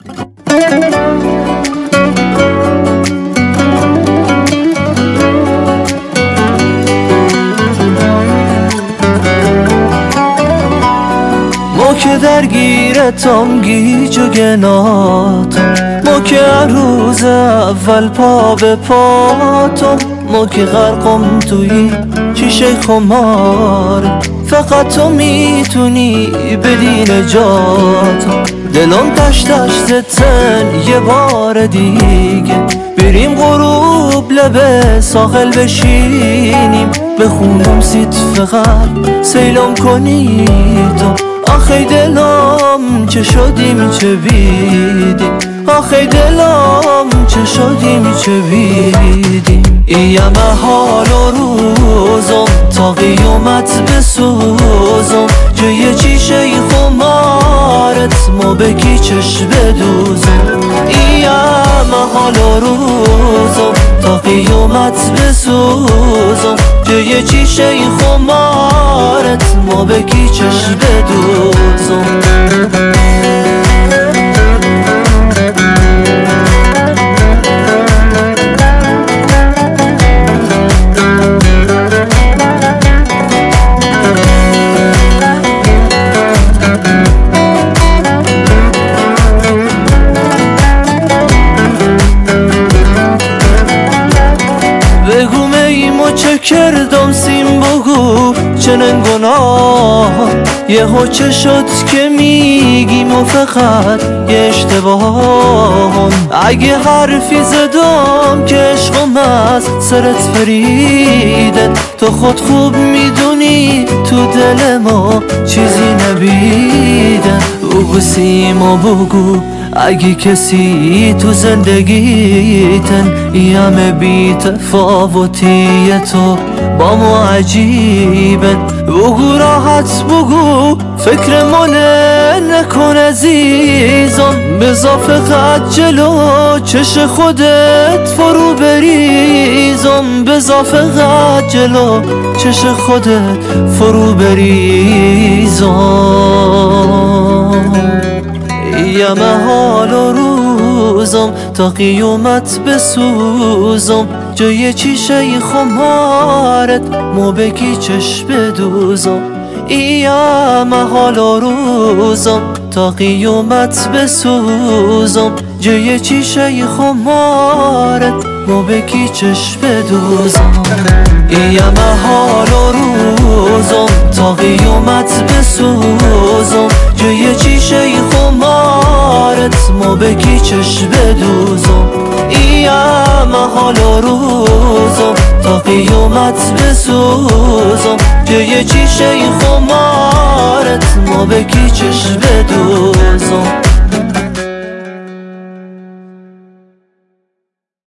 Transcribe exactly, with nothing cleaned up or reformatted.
ما که درگیرتم گیج و گناتم، ما که روز اول پا به پاتم، ما که غرقم توی شیشه خمار، فقط تو میتونی بدی نجاتم. دلم تشتش زتن یه بار دیگه، بریم غروب لبه ساحل بشینیم، بخونم سیت فقط سیلم کنی تو. آخی دلم چه شدیم چه بیدیم، آخی دلم چه شدیم چه بیدیم. ایم حال و روزم تا قیامت بسوزم، جای چیشه خمارت ما بکی چش بدوزم. ایم حال و روزم تا قیامت بسوزم، جای چیشه خمارت ما بکی چش بدوزم. بگو میمو چه کردم سیم، بگو چنین گناه یه ها چه شد که میگیم و فقط یه اشتباه. اگه حرفی زدم که عشقم از سرت فریده، تو خود خوب میدونی تو دل ما چیزی نبیده. بگو سیما بگو اگه کسی تو زندگیتن یه همه بی تفاوتی تو با ما عجیبن. بگو راحت بگو فکر منه نکن عزیزم، بذار فقط جلو چش خودت فرو بریزم، بذار فقط جلو چش خودت فرو بریزم. یم حال و روزم تا قیامت بسوزم، جای چیشه خمارت ما بگی چش بدوزم. یم حال و روزم تا قیامت بسوزم، جای چیشه خمارت ما بگی چش بدوزم. یم حال و روزم تا قیامت بسوزم، جای چیشه خمارت ما بگی چش بدوزم. یم حال و روزم تا قیامت بسوزم، جای چیشه خمارت ما بگی چش بدوزم.